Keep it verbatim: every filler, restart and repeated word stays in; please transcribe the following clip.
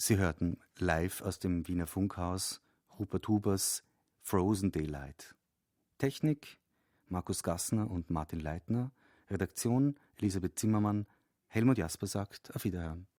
Sie hörten live aus dem Wiener Funkhaus Rupert Hubers Frozen Daylight. Technik Markus Gassner und Martin Leitner, Redaktion Elisabeth Zimmermann, Helmut Jasper sagt auf Wiederhören.